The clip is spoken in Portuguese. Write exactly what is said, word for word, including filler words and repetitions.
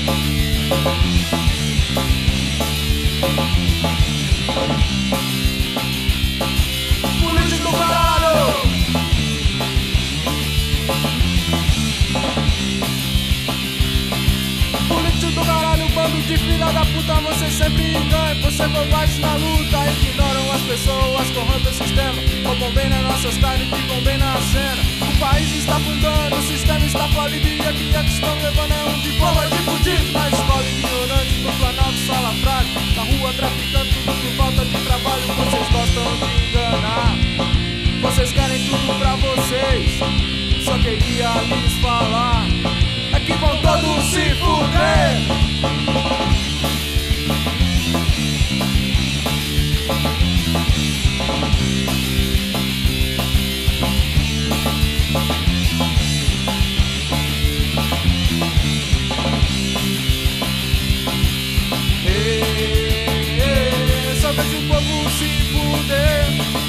Político do caralho! Político do caralho, bando de filha da puta, você sempre ganha por ser covarde na luta. Ignoram as pessoas, corrompem o sistema, roubam bem nas nossas carnes, ficam bem na cena. O país está afundando, o sistema está falido e aqui é que estão levando é um diploma de fudido. Na escola ignorante, no Planalto salafrário, na rua traficando tudo por falta de trabalho. Vocês gostam de enganar, vocês querem tudo pra vocês. Só queria lhes falar, é que vão todos se fuder. Só vejo o povo se fuder.